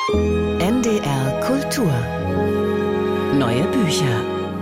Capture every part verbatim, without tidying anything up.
N D R Kultur. Neue Bücher.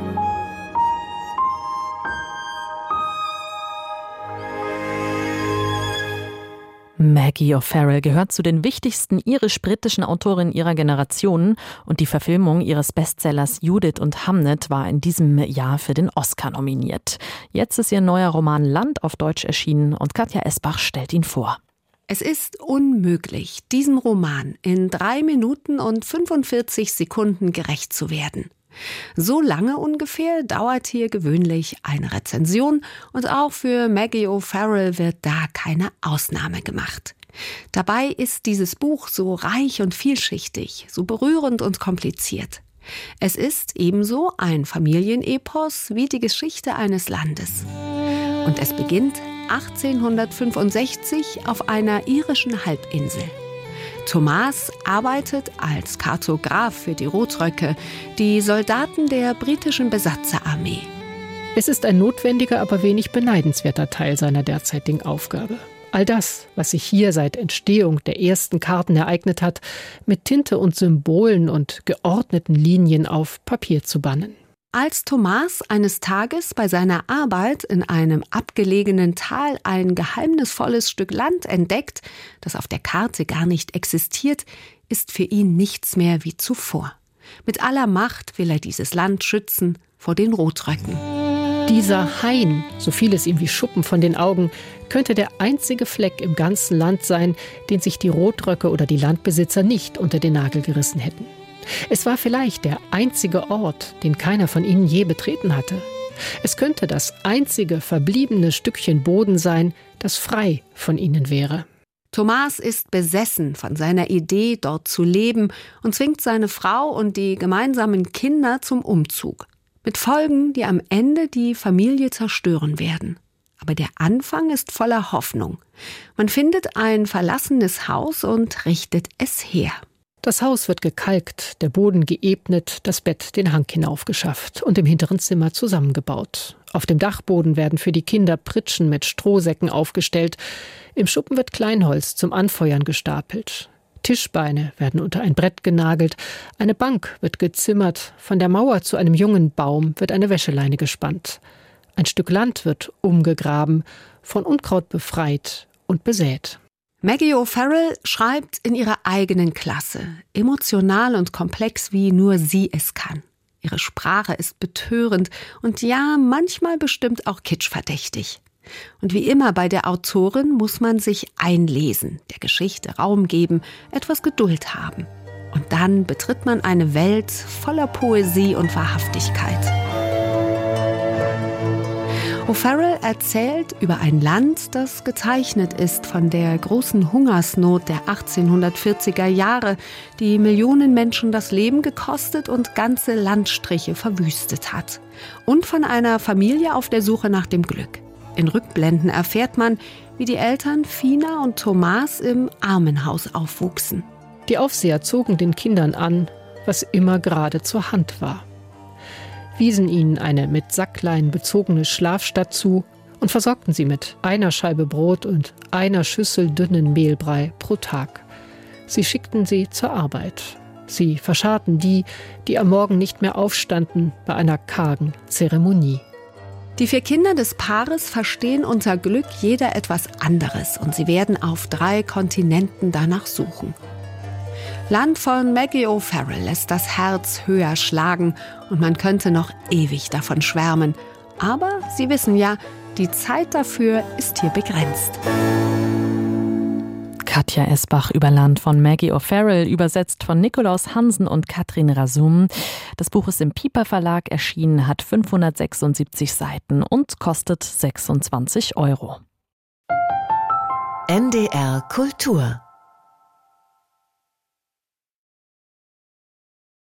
Maggie O'Farrell gehört zu den wichtigsten irisch-britischen Autorinnen ihrer Generation und die Verfilmung ihres Bestsellers Judith und Hamnet war in diesem Jahr für den Oscar nominiert. Jetzt ist ihr neuer Roman Land auf Deutsch erschienen und Katja Esbach stellt ihn vor. Es ist unmöglich, diesem Roman in drei Minuten und fünfundvierzig Sekunden gerecht zu werden. So lange ungefähr dauert hier gewöhnlich eine Rezension und auch für Maggie O'Farrell wird da keine Ausnahme gemacht. Dabei ist dieses Buch so reich und vielschichtig, so berührend und kompliziert. Es ist ebenso ein Familienepos wie die Geschichte eines Landes. Und es beginnt achtzehnhundertfünfundsechzig auf einer irischen Halbinsel. Thomas arbeitet als Kartograf für die Rotröcke, die Soldaten der britischen Besatzerarmee. Es ist ein notwendiger, aber wenig beneidenswerter Teil seiner derzeitigen Aufgabe. All das, was sich hier seit Entstehung der ersten Karten ereignet hat, mit Tinte und Symbolen und geordneten Linien auf Papier zu bannen. Als Thomas eines Tages bei seiner Arbeit in einem abgelegenen Tal ein geheimnisvolles Stück Land entdeckt, das auf der Karte gar nicht existiert, ist für ihn nichts mehr wie zuvor. Mit aller Macht will er dieses Land schützen vor den Rotröcken. Dieser Hain, so fiel es ihm wie Schuppen von den Augen, könnte der einzige Fleck im ganzen Land sein, den sich die Rotröcke oder die Landbesitzer nicht unter den Nagel gerissen hätten. Es war vielleicht der einzige Ort, den keiner von ihnen je betreten hatte. Es könnte das einzige verbliebene Stückchen Boden sein, das frei von ihnen wäre. Thomas ist besessen von seiner Idee, dort zu leben und zwingt seine Frau und die gemeinsamen Kinder zum Umzug. Mit Folgen, die am Ende die Familie zerstören werden. Aber der Anfang ist voller Hoffnung. Man findet ein verlassenes Haus und richtet es her. Das Haus wird gekalkt, der Boden geebnet, das Bett den Hang hinaufgeschafft und im hinteren Zimmer zusammengebaut. Auf dem Dachboden werden für die Kinder Pritschen mit Strohsäcken aufgestellt. Im Schuppen wird Kleinholz zum Anfeuern gestapelt. Tischbeine werden unter ein Brett genagelt, eine Bank wird gezimmert, von der Mauer zu einem jungen Baum wird eine Wäscheleine gespannt. Ein Stück Land wird umgegraben, von Unkraut befreit und besät. Maggie O'Farrell schreibt in ihrer eigenen Klasse, emotional und komplex, wie nur sie es kann. Ihre Sprache ist betörend und ja, manchmal bestimmt auch kitschverdächtig. Und wie immer bei der Autorin muss man sich einlesen, der Geschichte Raum geben, etwas Geduld haben. Und dann betritt man eine Welt voller Poesie und Wahrhaftigkeit. O'Farrell erzählt über ein Land, das gezeichnet ist von der großen Hungersnot der achtzehnhundertvierziger Jahre, die Millionen Menschen das Leben gekostet und ganze Landstriche verwüstet hat. Und von einer Familie auf der Suche nach dem Glück. In Rückblenden erfährt man, wie die Eltern Fina und Thomas im Armenhaus aufwuchsen. Die Aufseher zogen den Kindern an, was immer gerade zur Hand war. Wiesen ihnen eine mit Sacklein bezogene Schlafstatt zu und versorgten sie mit einer Scheibe Brot und einer Schüssel dünnen Mehlbrei pro Tag. Sie schickten sie zur Arbeit. Sie verscharrten die, die am Morgen nicht mehr aufstanden, bei einer kargen Zeremonie. Die vier Kinder des Paares verstehen unter Glück jeder etwas anderes und sie werden auf drei Kontinenten danach suchen. Land von Maggie O'Farrell lässt das Herz höher schlagen und man könnte noch ewig davon schwärmen. Aber Sie wissen ja, die Zeit dafür ist hier begrenzt. Katja Esbach über Land von Maggie O'Farrell, übersetzt von Nikolaus Hansen und Katrin Rasum. Das Buch ist im Piper Verlag erschienen, hat fünfhundertsechsundsiebzig Seiten und kostet sechsundzwanzig Euro. N D R Kultur